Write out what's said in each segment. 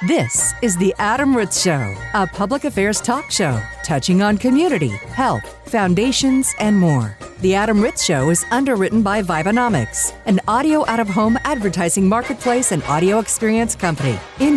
This is The Adam Ritz Show, a public affairs talk show touching on community, health, foundations, and more. The Adam Ritz Show is underwritten by Vibenomics, an audio out-of-home advertising marketplace and audio experience company.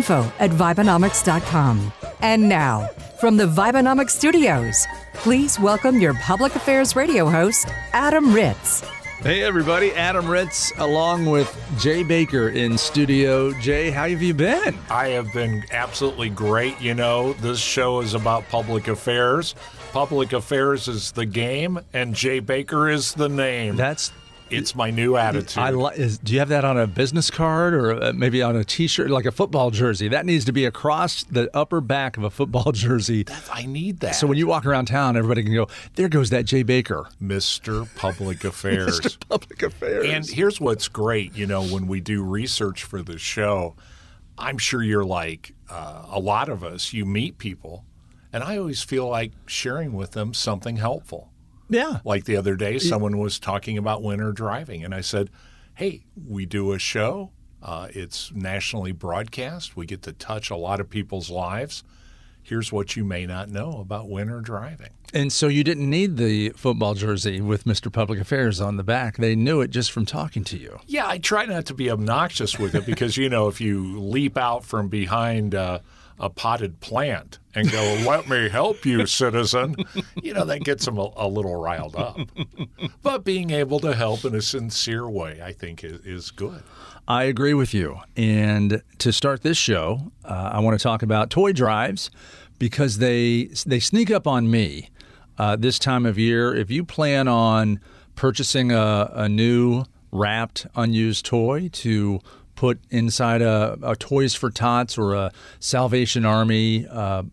Info@Vibenomics.com. And now, from the Vibenomics studios, please welcome your public affairs radio host, Adam Ritz. Hey everybody, Adam Ritz along with Jay Baker in studio. Jay, how have you been? I have been absolutely great. You know, this show is about public affairs. Public affairs is the game, and Jay Baker is the name. It's my new attitude. Do you have that on a business card or maybe on a T-shirt, like a football jersey? That needs to be across the upper back of a football jersey. I need that. So when you walk around town, everybody can go, there goes that Jay Baker. Mr. Public Affairs. Mr. Public Affairs. And here's what's great, you know, when we do research for the show, I'm sure you're like a lot of us, you meet people, and I always feel like sharing with them something helpful. Yeah. Like the other day, someone was talking about winter driving, and I said, hey, we do a show. It's nationally broadcast. We get to touch a lot of people's lives. Here's what you may not know about winter driving. And so you didn't need the football jersey with Mr. Public Affairs on the back. They knew it just from talking to you. Yeah, I try not to be obnoxious with it because, you know, if you leap out from behind a potted plant and go, let me help you, citizen, you know, that gets them a little riled up. But being able to help in a sincere way, I think, is good. I agree with you. And to start this show, I want to talk about toy drives because they sneak up on me this time of year. If you plan on purchasing a new wrapped, unused toy to put inside a Toys for Tots or a Salvation Army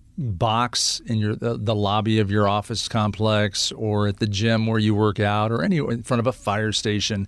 box in the lobby of your office complex or at the gym where you work out or anywhere in front of a fire station,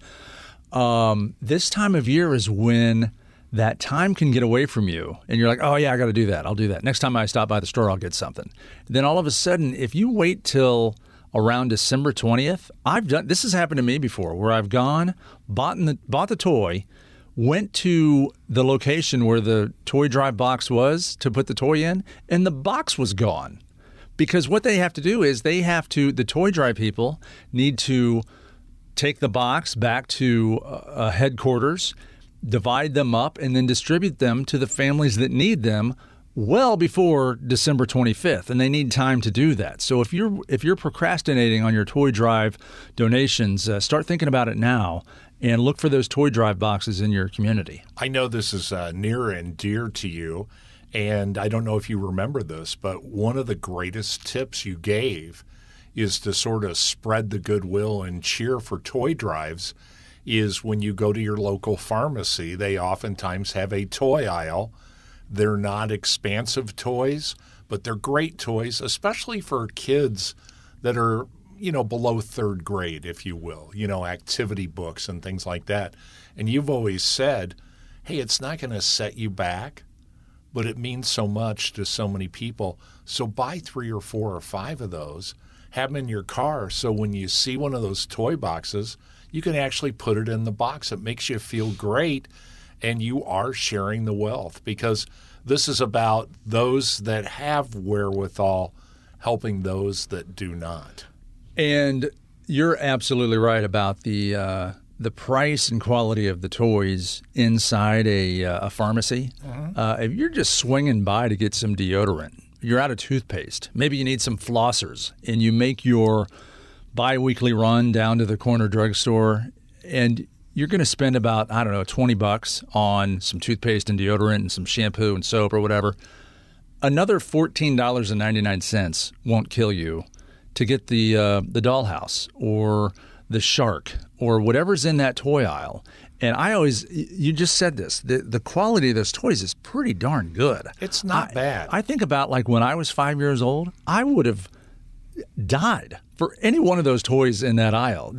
this time of year is when that time can get away from you. And you're like, oh, yeah, I got to do that. I'll do that. Next time I stop by the store, I'll get something. Then all of a sudden, if you wait till around December 20th, this has happened to me before where I've gone, bought the toy, went to the location where the toy drive box was to put the toy in, and the box was gone. Because what they have to do is the toy drive people need to take the box back to headquarters, divide them up, and then distribute them to the families that need them well before December 25th, and they need time to do that. So if you're procrastinating on your toy drive donations, start thinking about it now. And look for those toy drive boxes in your community. I know this is near and dear to you, and I don't know if you remember this, but one of the greatest tips you gave is to sort of spread the goodwill and cheer for toy drives is when you go to your local pharmacy, they oftentimes have a toy aisle. They're not expansive toys, but they're great toys, especially for kids that are below third grade, if you will, activity books and things like that. And you've always said, hey, it's not going to set you back, but it means so much to so many people. So buy 3 or 4 or 5 of those, have them in your car. So when you see one of those toy boxes, you can actually put it in the box. It makes you feel great, and you are sharing the wealth because this is about those that have wherewithal helping those that do not. And you're absolutely right about the price and quality of the toys inside a pharmacy. Mm-hmm. If you're just swinging by to get some deodorant, you're out of toothpaste, maybe you need some flossers, and you make your bi-weekly run down to the corner drugstore, and you're going to spend about, $20 on some toothpaste and deodorant and some shampoo and soap or whatever. Another $14.99 won't kill you to get the dollhouse or the shark or whatever's in that toy aisle. And you just said this, the quality of those toys is pretty darn good. It's not bad. I think about like when I was 5 years old, I would have died for any one of those toys in that aisle.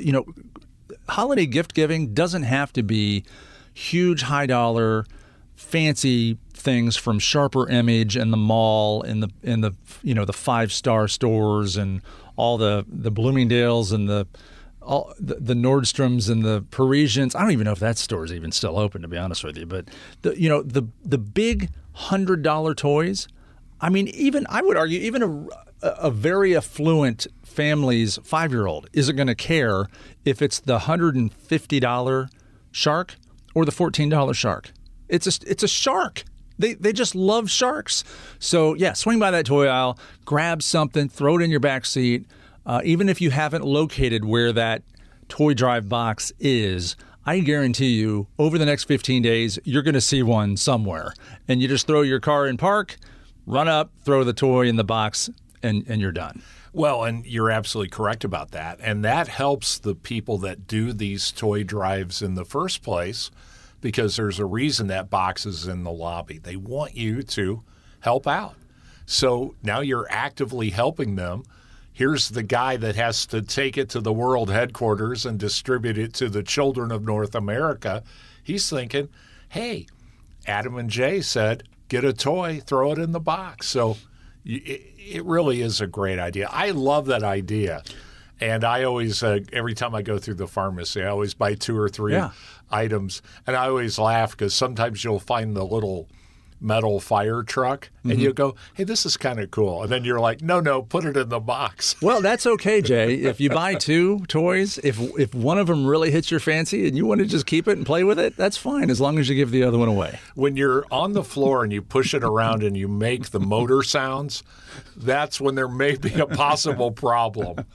Holiday gift giving doesn't have to be huge, high dollar, fancy things from Sharper Image and the mall and the 5-star stores and all the Bloomingdales and all the Nordstroms and the Parisians. I don't even know if that store is even still open, to be honest with you. But the big $100 toys. I mean, I would argue even a very affluent family's 5-year-old isn't going to care if it's the $150 shark or the $14 shark. It's a shark. They just love sharks. So, yeah, swing by that toy aisle, grab something, throw it in your back seat. Even if you haven't located where that toy drive box is, I guarantee you over the next 15 days, you're going to see one somewhere. And you just throw your car in park, run up, throw the toy in the box, and you're done. Well, and you're absolutely correct about that. And that helps the people that do these toy drives in the first place, because there's a reason that box is in the lobby. They want you to help out. So now you're actively helping them. Here's the guy that has to take it to the world headquarters and distribute it to the children of North America. He's thinking, hey, Adam and Jay said, get a toy, throw it in the box. So it really is a great idea. I love that idea. And I always, every time I go through the pharmacy, I always buy 2 or 3 items. And I always laugh because sometimes you'll find the little metal fire truck and you'll go, hey, this is kind of cool. And then you're like, no, put it in the box. Well, that's okay, Jay. If you buy 2 toys, if one of them really hits your fancy and you want to just keep it and play with it, that's fine as long as you give the other one away. When you're on the floor and you push it around and you make the motor sounds, that's when there may be a possible problem.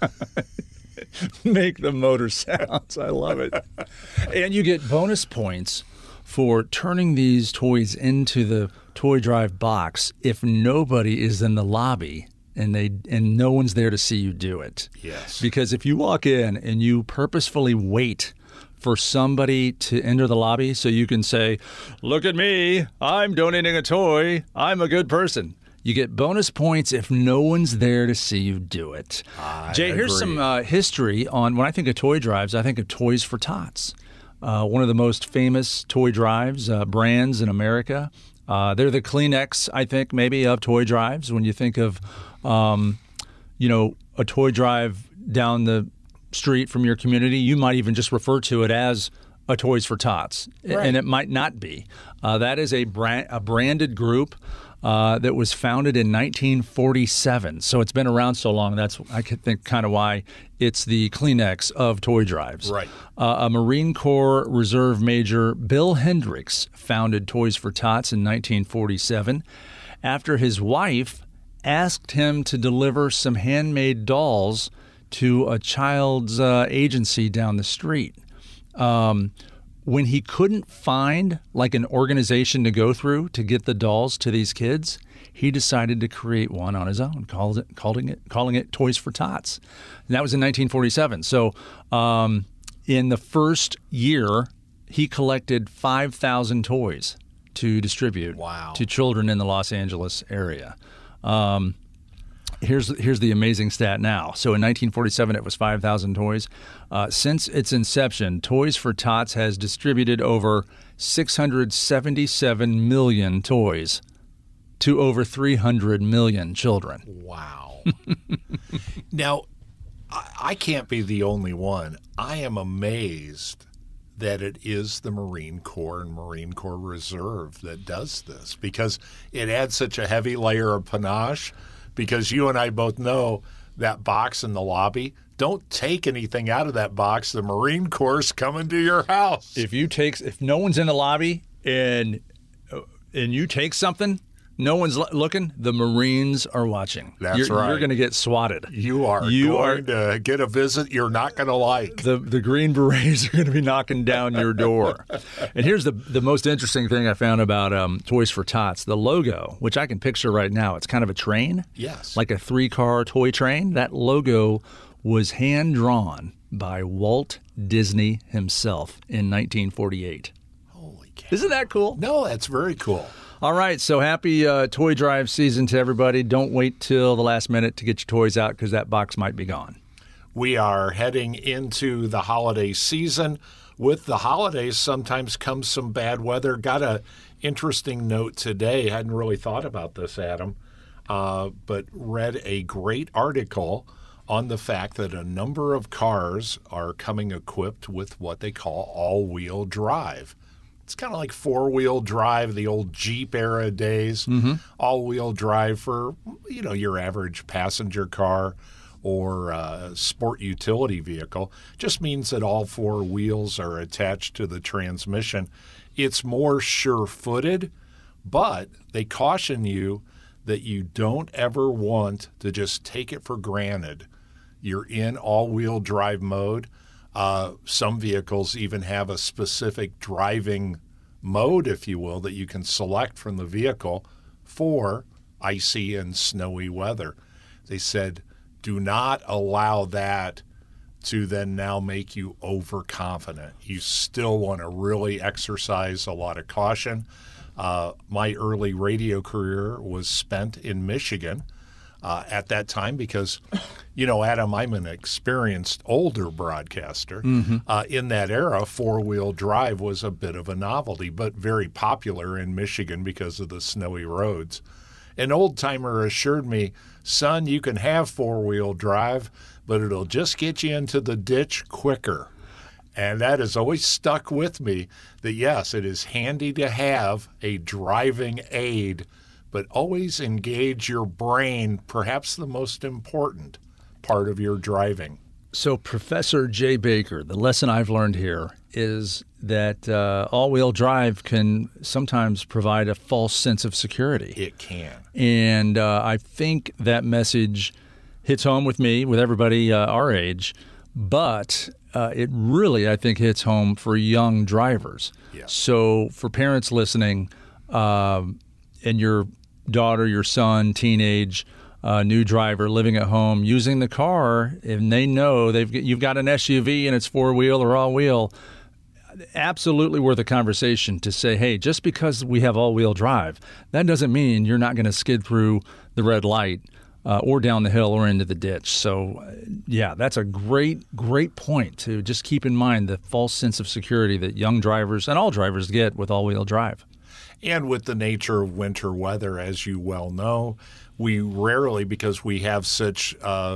Make the motor sounds. I love it. And you get bonus points for turning these toys into the toy drive box if nobody is in the lobby and no one's there to see you do it. Yes. Because if you walk in and you purposefully wait for somebody to enter the lobby so you can say, look at me, I'm donating a toy, I'm a good person. You get bonus points if no one's there to see you do it. Jay, here's some history on when I think of toy drives, I think of Toys for Tots. One of the most famous toy drives brands in America. They're the Kleenex, I think, maybe, of toy drives. When you think of, a toy drive down the street from your community, you might even just refer to it as a Toys for Tots, right. And it might not be. That is a branded group that was founded in 1947. So it's been around so long. That's, I could think, kind of why it's the Kleenex of toy drives. Right. A Marine Corps Reserve Major, Bill Hendricks, founded Toys for Tots in 1947 after his wife asked him to deliver some handmade dolls to a child's agency down the street. When he couldn't find like an organization to go through to get the dolls to these kids, he decided to create one on his own, calling it Toys for Tots. And that was in 1947. So in the first year, he collected 5,000 toys to distribute to children in the Los Angeles area. Here's the amazing stat now. So in 1947, it was 5,000 toys. Since its inception, Toys for Tots has distributed over 677 million toys to over 300 million children. Wow. Now, I can't be the only one. I am amazed that it is the Marine Corps and Marine Corps Reserve that does this, because it adds such a heavy layer of panache. Because you and I both know that box in the lobby, don't take anything out of that box. The Marine Corps is coming to your house. If no one's in the lobby and you take something, no one's looking, the Marines are watching. That's right. You're going to get swatted. You are going to get a visit you're not going to like. The Green Berets are going to be knocking down your door. And here's the most interesting thing I found about Toys for Tots. The logo, which I can picture right now, it's kind of a train. Yes. Like a 3-car toy train. That logo was hand-drawn by Walt Disney himself in 1948. Holy cow. Isn't that cool? No, that's very cool. All right, so happy toy drive season to everybody. Don't wait till the last minute to get your toys out because that box might be gone. We are heading into the holiday season. With the holidays, sometimes comes some bad weather. Got an interesting note today. Hadn't really thought about this, Adam, but read a great article on the fact that a number of cars are coming equipped with what they call all-wheel drive. It's kind of like four-wheel drive, the old Jeep era days, all-wheel drive for, your average passenger car or sport utility vehicle. Just means that all four wheels are attached to the transmission. It's more sure-footed, but they caution you that you don't ever want to just take it for granted. You're in all-wheel drive mode. Some vehicles even have a specific driving mode, if you will, that you can select from the vehicle for icy and snowy weather. They said, do not allow that to then now make you overconfident. You still want to really exercise a lot of caution. My early radio career was spent in Michigan at that time because, Adam, I'm an experienced older broadcaster. In that era, four-wheel drive was a bit of a novelty, but very popular in Michigan because of the snowy roads. An old-timer assured me, son, you can have four-wheel drive, but it'll just get you into the ditch quicker. And that has always stuck with me, that yes, it is handy to have a driving aid, but always engage your brain, perhaps the most important part of your driving. So, Professor Jay Baker, the lesson I've learned here is that all-wheel drive can sometimes provide a false sense of security. It can. And I think that message hits home with me, with everybody our age, but it really, I think, hits home for young drivers. Yeah. So for parents listening, and your daughter, your son, teenage, new driver living at home, using the car, and they know you've got an SUV and it's four-wheel or all-wheel, absolutely worth a conversation to say, hey, just because we have all-wheel drive, that doesn't mean you're not going to skid through the red light or down the hill or into the ditch. So, yeah, that's a great point to just keep in mind the false sense of security that young drivers and all drivers get with all-wheel drive. And with the nature of winter weather, as you well know, we rarely, because we have such,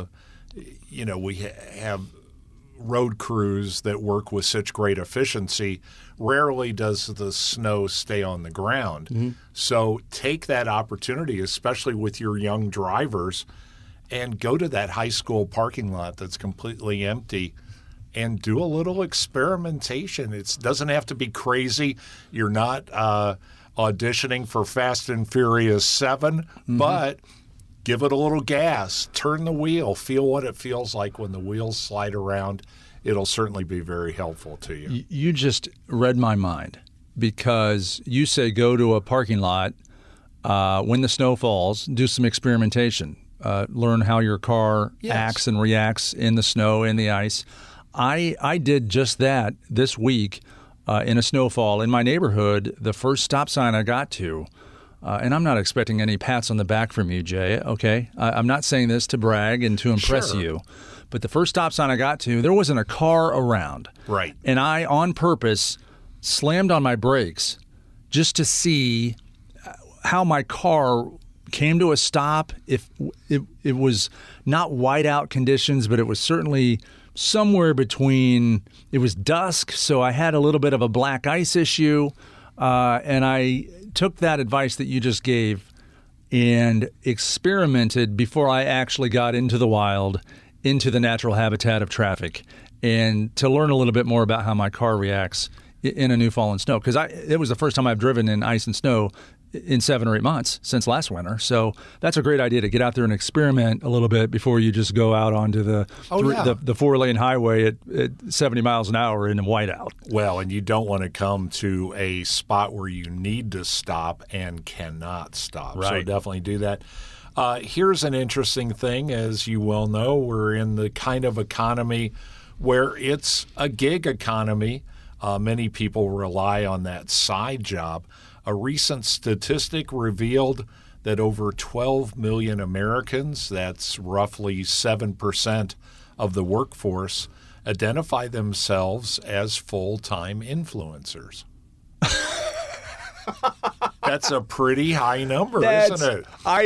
we have road crews that work with such great efficiency, rarely does the snow stay on the ground. So take that opportunity, especially with your young drivers, and go to that high school parking lot that's completely empty and do a little experimentation. It doesn't have to be crazy. You're not auditioning for Fast and Furious 7, but give it a little gas, turn the wheel, feel what it feels like when the wheels slide around. It'll certainly be very helpful to you. You just read my mind, because you say go to a parking lot when the snow falls, do some experimentation, learn how your car acts and reacts in the snow and the ice. I did just that this week in a snowfall in my neighborhood. The first stop sign I got to, and I'm not expecting any pats on the back from you, Jay, okay? I'm not saying this to brag and to impress you, but the first stop sign I got to, there wasn't a car around. Right. And I, on purpose, slammed on my brakes just to see how my car came to a stop. If it was not whiteout conditions, but it was certainly somewhere between, it was dusk, so I had a little bit of a black ice issue, and I took that advice that you just gave and experimented before I actually got into the wild, into the natural habitat of traffic, and to learn a little bit more about how my car reacts in a new fallen snow. Because it was the first time I've driven in ice and snow in 7 or 8 months since last winter. So that's a great idea to get out there and experiment a little bit before you just go out onto the 4-lane highway at 70 miles an hour in a whiteout. Well, and you don't want to come to a spot where you need to stop and cannot stop. Right. So definitely do that. Here's an interesting thing. As you well know, we're in the kind of economy where it's a gig economy. Many people rely on that side job. A recent statistic revealed that over 12 million Americans, that's roughly 7% of the workforce, identify themselves as full-time influencers. That's a pretty high number, isn't it?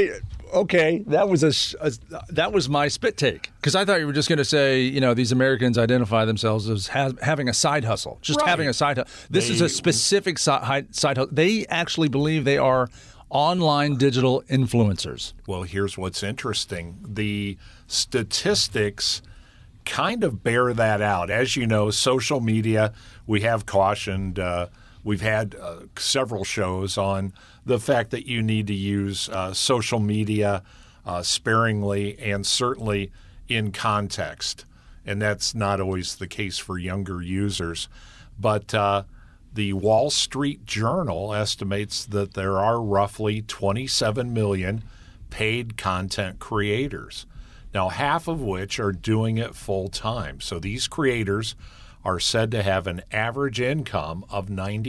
Okay, that was my spit take, because I thought you were just going to say, these Americans identify themselves as having a side hustle, just having a side hustle. This is a specific side hustle. They actually believe they are online digital influencers. Well, here's what's interesting. The statistics kind of bear that out. As you know, social media, we have cautioned, we've had several shows on the fact that you need to use social media sparingly and certainly in context. And that's not always the case for younger users. But the Wall Street Journal estimates that there are roughly 27 million paid content creators. Now, half of which are doing it full time. So these creators are said to have an average income of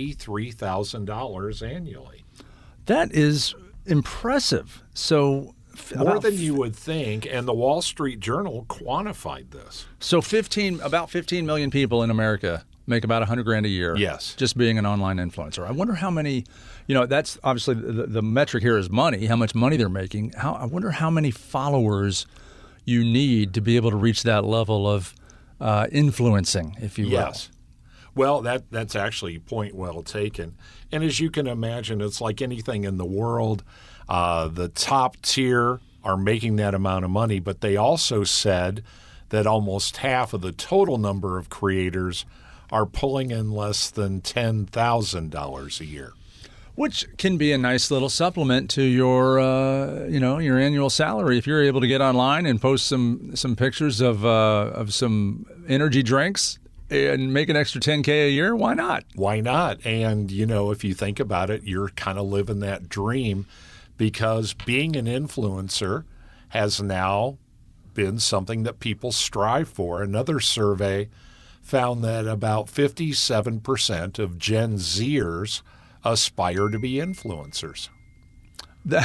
$93,000 annually. That is impressive. So more than you would think, and the Wall Street Journal quantified this. So about 15 million people in America make about $100,000 a year. Yes, just being an online influencer. I wonder how many. That's obviously the metric here is money. How much money they're making. I wonder how many followers you need to be able to reach that level of influencing, if you will. Yes. Well, that's actually a point well taken. And as you can imagine, it's like anything in the world. The top tier are making that amount of money, but they also said that almost half of the total number of creators are pulling in less than $10,000 a year. Which can be a nice little supplement to your, your annual salary. If you're able to get online and post some pictures of some energy drinks and make an extra $10K a year, why not? Why not? And, if you think about it, you're kind of living that dream, because being an influencer has now been something that people strive for. Another survey found that about 57% of Gen Zers aspire to be influencers. That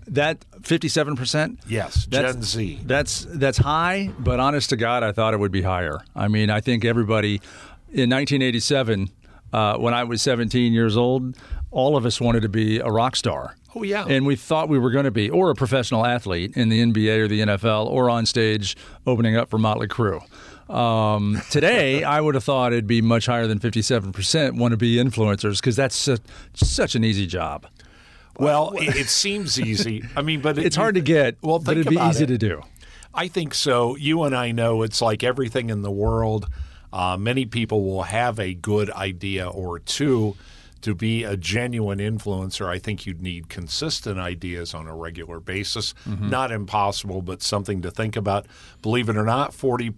57%? Yes, Gen Z. That's high, but honest to God, I thought it would be higher. I mean, I think everybody in 1987, when I was 17 years old, all of us wanted to be a rock star. Oh, yeah. And we thought we were going to be, or a professional athlete in the NBA or the NFL, or on stage opening up for Motley Crue. Today, I would have thought it'd be much higher than 57% want to be influencers, because that's such an easy job. Well, it seems easy. I mean, but it's hard to get, well, but it'd be easy to do. I think so. You and I know it's like everything in the world. Many people will have a good idea or two. To be a genuine influencer, I think you'd need consistent ideas on a regular basis. Mm-hmm. Not impossible, but something to think about. Believe it or not,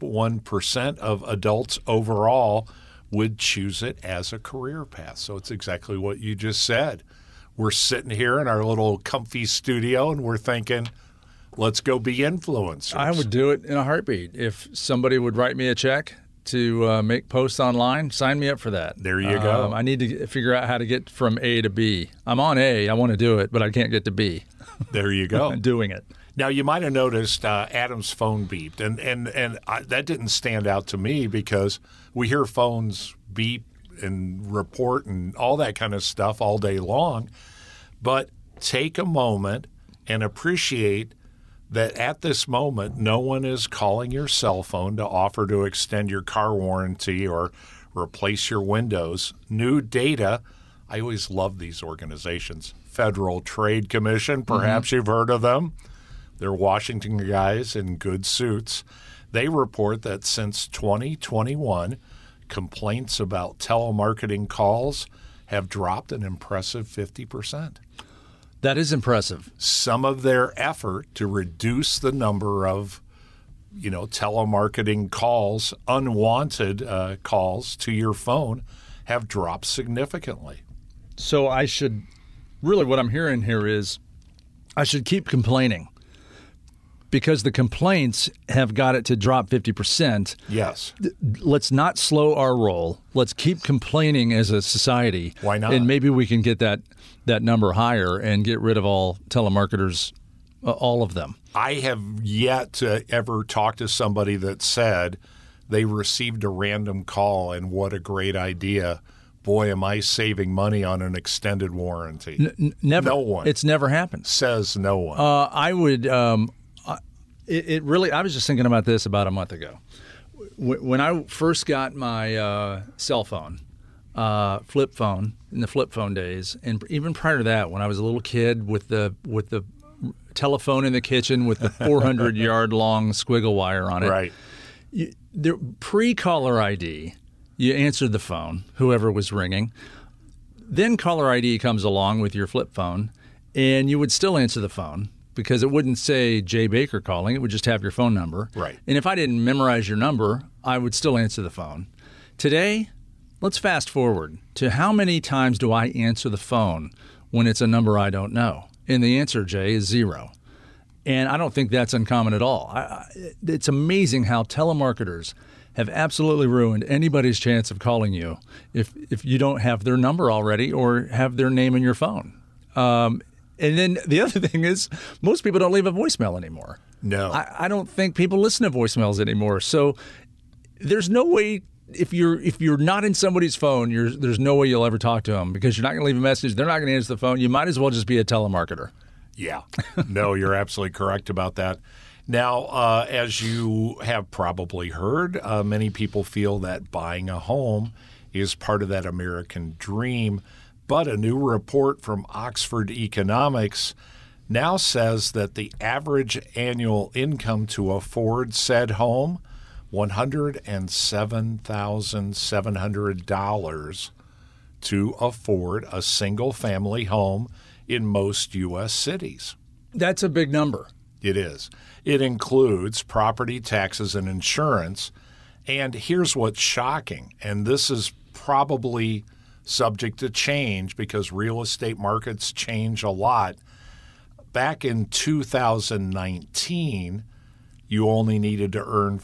41% of adults overall would choose it as a career path. So it's exactly what you just said. We're sitting here in our little comfy studio, and we're thinking, let's go be influencers. I would do it in a heartbeat. If somebody would write me a check to make posts online, sign me up for that. There you go. I need to figure out how to get from A to B. I'm on A. I want to do it, but I can't get to B. There you go. I'm doing it. Now, you might have noticed Adam's phone beeped, and that didn't stand out to me, because we hear phones beep and report and all that kind of stuff all day long. But take a moment and appreciate that at this moment, no one is calling your cell phone to offer to extend your car warranty or replace your windows. New data, I always love these organizations. Federal Trade Commission, perhaps you've heard of them. They're Washington guys in good suits. They report that since 2021, complaints about telemarketing calls have dropped an impressive 50%. That is impressive. Some of their effort to reduce the number of, telemarketing calls, unwanted calls to your phone, have dropped significantly. So I should, really what I'm hearing here is I should keep complaining, because the complaints have got it to drop 50%. Yes. Let's not slow our roll. Let's keep complaining as a society. Why not? And maybe we can get that number higher and get rid of all telemarketers, all of them. I have yet to ever talk to somebody that said they received a random call and what a great idea. boy, am I saving money on an extended warranty. Never. No one. It's never happened. Says no one. I would. It really. I was just thinking about this about a month ago. When I first got my cell phone, flip phone, in the flip phone days, and even prior to that, when I was a little kid with the telephone in the kitchen with the 400-yard long squiggle wire on it. Right. The pre-caller ID, you answered the phone, whoever was ringing. Then caller ID comes along with your flip phone, and you would still answer the phone because it wouldn't say Jay Baker calling. It would just have your phone number. Right. And if I didn't memorize your number, I would still answer the phone. Today, let's fast forward to how many times do I answer the phone when it's a number I don't know? And the answer, Jay, is 0. And I don't think that's uncommon at all. It's amazing how telemarketers have absolutely ruined anybody's chance of calling you if you don't have their number already or have their name in your phone. And then the other thing is most people don't leave a voicemail anymore. No. I don't think people listen to voicemails anymore. So there's no way if you're not in somebody's phone, there's no way you'll ever talk to them because you're not going to leave a message. They're not going to answer the phone. You might as well just be a telemarketer. Yeah. No, you're absolutely correct about that. Now, as you have probably heard, many people feel that buying a home is part of that American dream. But a new report from Oxford Economics now says that the average annual income to afford said home, $107,700 to afford a single-family home in most U.S. cities. That's a big number. It is. It includes property taxes and insurance. And here's what's shocking, and this is probably subject to change because real estate markets change a lot. Back in 2019, you only needed to earn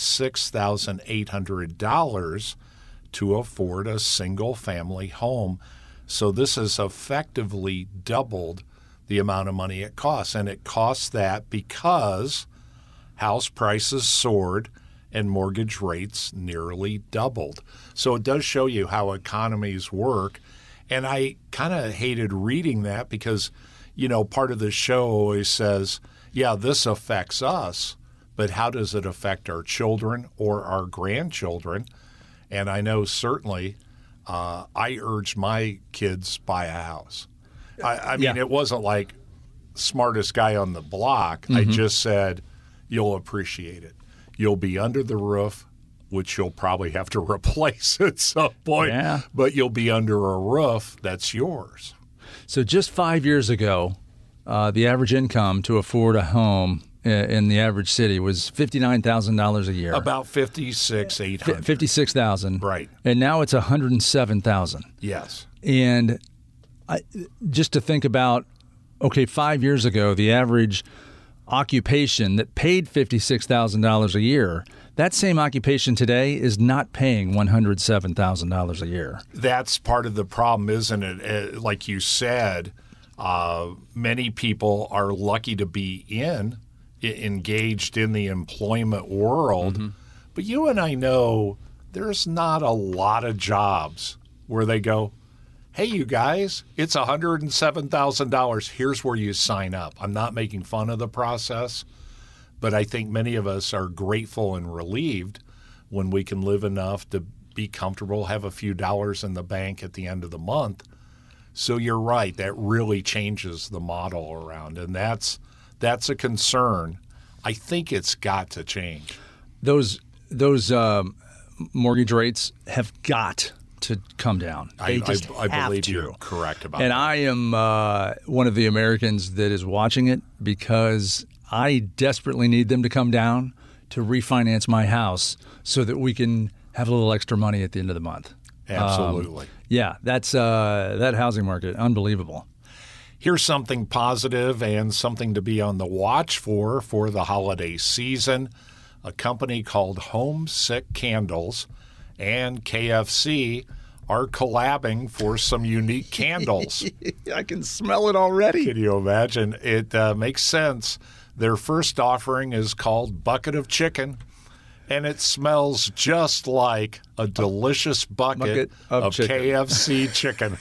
$56,800 to afford a single-family home. So this has effectively doubled the amount of money it costs. And it costs that because house prices soared and mortgage rates nearly doubled. So it does show you how economies work. And I kind of hated reading that because, part of the show always says, yeah, this affects us, but how does it affect our children or our grandchildren? And I know certainly I urged my kids buy a house. I mean, It wasn't like smartest guy on the block. Mm-hmm. I just said, you'll appreciate it. You'll be under the roof, which you'll probably have to replace at some point, but you'll be under a roof that's yours. So just 5 years ago, the average income to afford a home in the average city was $59,000 a year. About $56,800. $56,000. Right. And now it's $107,000. Yes. And just to think about, 5 years ago, the average occupation that paid $56,000 a year, that same occupation today is not paying $107,000 a year. That's part of the problem, isn't it? Like you said, many people are lucky to be engaged in the employment world. Mm-hmm. But you and I know there's not a lot of jobs where they go, hey, you guys, it's $107,000. Here's where you sign up. I'm not making fun of the process, but I think many of us are grateful and relieved when we can live enough to be comfortable, have a few dollars in the bank at the end of the month. So you're right. That really changes the model around, and that's a concern. I think it's got to change. Those mortgage rates have got to come down. I believe you're correct about that. And I am one of the Americans that is watching it because I desperately need them to come down to refinance my house so that we can have a little extra money at the end of the month. Absolutely. That's that housing market, unbelievable. Here's something positive and something to be on the watch for the holiday season. A company called Homesick Candles and KFC are collabing for some unique candles. I can smell it already. Can you imagine? It makes sense. Their first offering is called Bucket of Chicken, and it smells just like a delicious bucket of KFC chicken.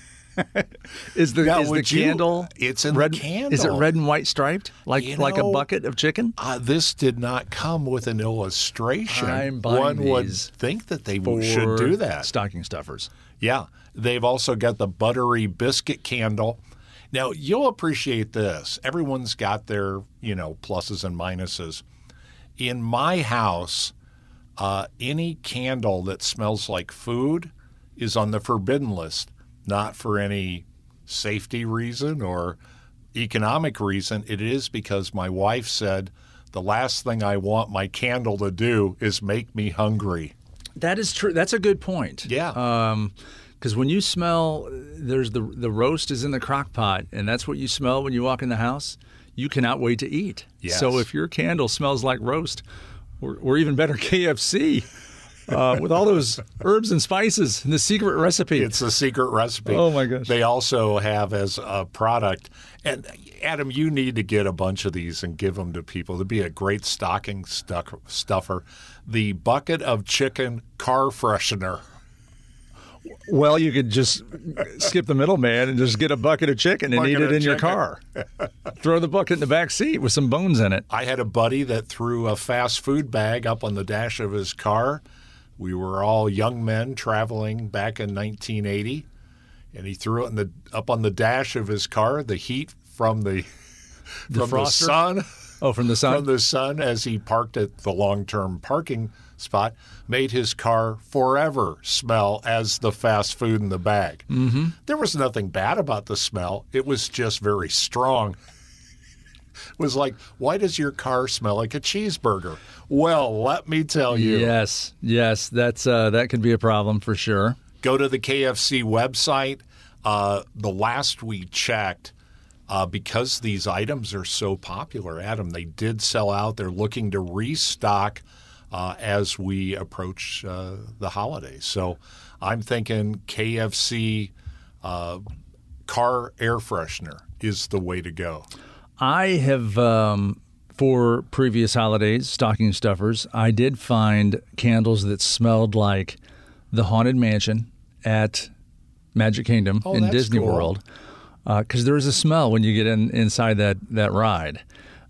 Is the candle? It's in red, the candle. Is it red and white striped, like a bucket of chicken? This did not come with an illustration. I'm buying One would these think that they should do that. Stocking stuffers. Yeah, they've also got the buttery biscuit candle. Now you'll appreciate this. Everyone's got their pluses and minuses. In my house, any candle that smells like food is on the forbidden list. Not for any safety reason or economic reason. It is because my wife said the last thing I want my candle to do is make me hungry. That is true. That's a good point. Yeah. Because when you smell, there's the roast is in the crock pot, and that's what you smell when you walk in the house. You cannot wait to eat. Yes. So if your candle smells like roast, or even better, KFC, with all those herbs and spices and the secret recipe. It's a secret recipe. Oh, my gosh. They also have as a product, and Adam, you need to get a bunch of these and give them to people. It'd be a great stocking stuffer. The bucket of chicken car freshener. Well, you could just skip the middleman and just get a bucket of chicken and eat it in your car. Throw the bucket in the back seat with some bones in it. I had a buddy that threw a fast food bag up on the dash of his car. We were all young men traveling back in 1980, and he threw it up on the dash of his car. The heat from the sun. Oh, from the sun? From the sun as he parked at the long-term parking spot made his car forever smell as the fast food in the bag. Mm-hmm. There was nothing bad about the smell. It was just very strong. It was like, why does your car smell like a cheeseburger? Well, let me tell you. Yes, that's that could be a problem for sure. Go to the KFC website. The last we checked, because these items are so popular, Adam, they did sell out. They're looking to restock as we approach the holidays. So I'm thinking KFC car air freshener is the way to go. I have, for previous holidays, stocking stuffers, I did find candles that smelled like the Haunted Mansion at Magic Kingdom in Disney World. Because there is a smell when you get inside that ride.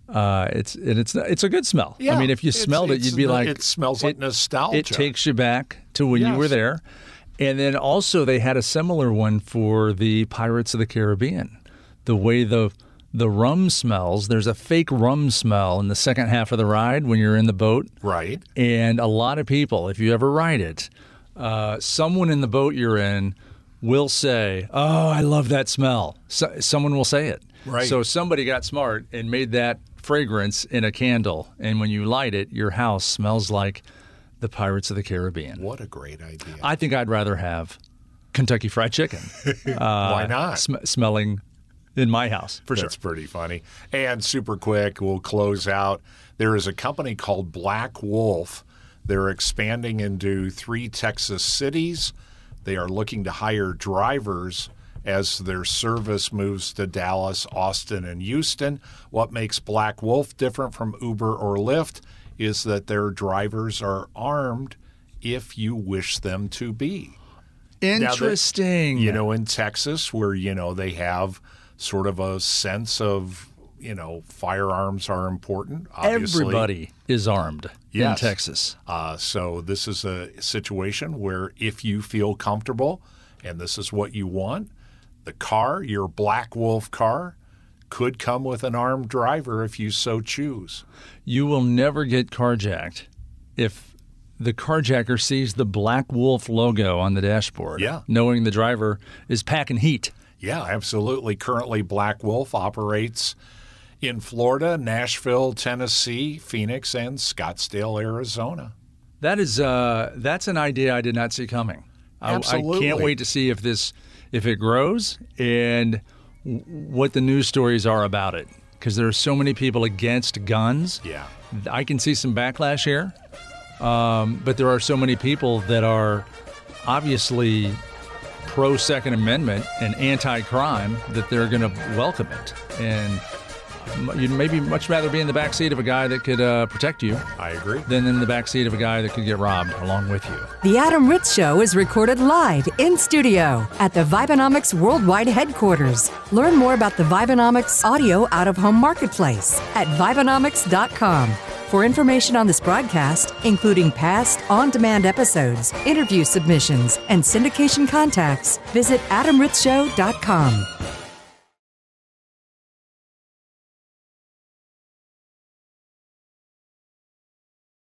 It's a good smell. Yeah, I mean, if you smelled it, you'd be like, it smells like nostalgia. It takes you back to when you were there. And then also they had a similar one for the Pirates of the Caribbean. The way the rum smells, there's a fake rum smell in the second half of the ride when you're in the boat. Right. And a lot of people, if you ever ride it, someone in the boat you're in will say, "Oh, I love that smell." Someone will say it. Right. So somebody got smart and made that fragrance in a candle, and when you light it, your house smells like the Pirates of the Caribbean. What a great idea. I think I'd rather have Kentucky Fried Chicken. Why not? Smelling in my house, for sure. That's pretty funny. And super quick, we'll close out. There is a company called Black Wolf. They're expanding into 3 Texas cities. They are looking to hire drivers as their service moves to Dallas, Austin, and Houston. What makes Black Wolf different from Uber or Lyft is that their drivers are armed if you wish them to be. Interesting. Now, in Texas, where, they have sort of a sense of, firearms are important. Obviously. Everybody is armed in Texas. So this is a situation where if you feel comfortable and this is what you want, the car, your Black Wolf car, could come with an armed driver if you so choose. You will never get carjacked if the carjacker sees the Black Wolf logo on the dashboard, knowing the driver is packing heat. Yeah, absolutely. Currently, Black Wolf operates in Florida, Nashville, Tennessee, Phoenix, and Scottsdale, Arizona. That's an idea I did not see coming. Absolutely. I can't wait to see if it grows and what the news stories are about it, because there are so many people against guns. Yeah, I can see some backlash here, but there are so many people that are obviously pro Second Amendment and anti-crime that they're going to welcome it. And You'd maybe much rather be in the backseat of a guy that could protect you I agree. than in the backseat of a guy that could get robbed along with you. The Adam Ritz Show is recorded live in studio at the Vibenomics Worldwide Headquarters. Learn more about the Vibenomics Audio Out-of-Home Marketplace at Vibenomics.com. For information on this broadcast, including past on-demand episodes, interview submissions, and syndication contacts, visit AdamRitzShow.com.